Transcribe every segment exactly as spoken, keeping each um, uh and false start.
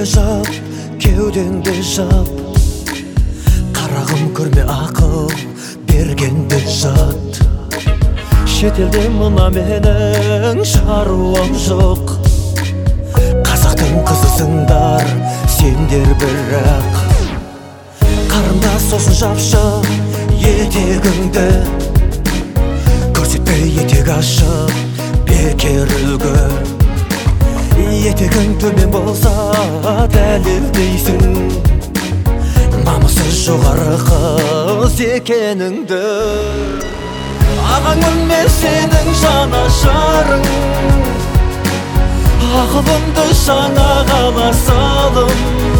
Көңіліңді жап, кеудеңді жап, қарағым көрме ақыл бергенді жат. Шетелде мына менің шаруам жоқ, қазақтың қызысыңдар сендер бірақ. Қарындас сосын жапшы етегіңді, көрсетпей етек ашып бекер үлгі. Етегің төмен болса дәлелдейсің намысы жоғары қыз екеніңді. Ағаңмын мен сенің жанашырың, ақылымды жаңа ғала салым.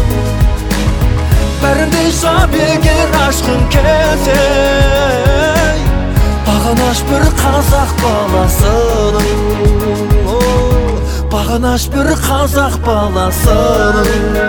Бәрінде жап егер ашқың келсе, бағынаш бір қазақ баласының, бағынаш бір қазақ баласының.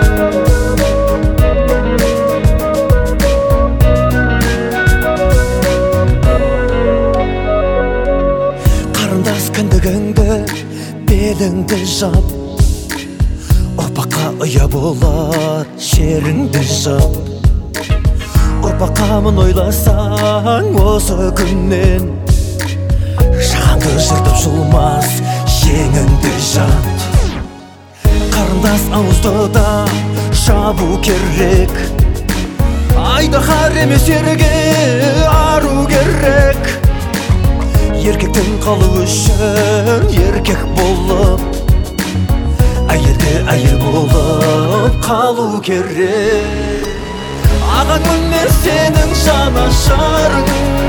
Қарындас кіндігіңді, беліңді жап, ұрпаққа ұя болар жеріңді жап. Ұрпаққамын ойласаң осы күннен, жағаңды жыртып жұлмас жеңіңді жат. Қарындас ауызды да жабу керек, айдаһар емес ерге ару керек. Еркектің қалу үшін еркек болып, әйелде әйел болып қалу керек. Ағаңмын мен сенің жанашырың,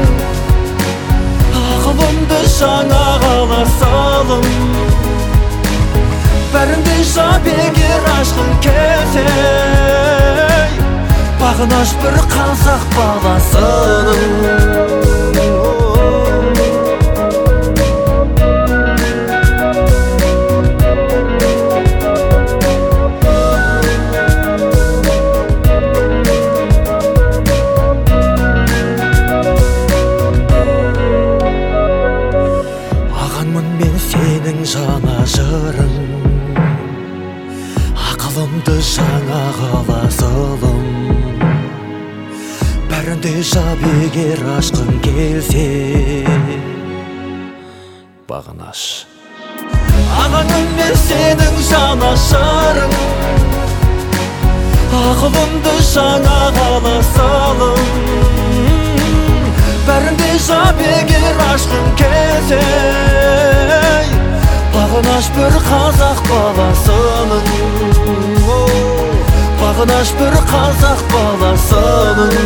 ақылымды жаңа ғала салым. Бәрінде жап егер ашқың келсе, бағынаш бір қазақ баласының. Сенің жанашырың, ақылымды жаңа ғала салым. Бәрінде жап егер ашқың келсе, бағынаш. Ағаңмын мен сенің жанашырың, ақылымды жаңа ғала салым. Бәрінде жап егер ашқың келсе, бағынаш бір қазақ баласының, бағынаш бір қазақ баласының.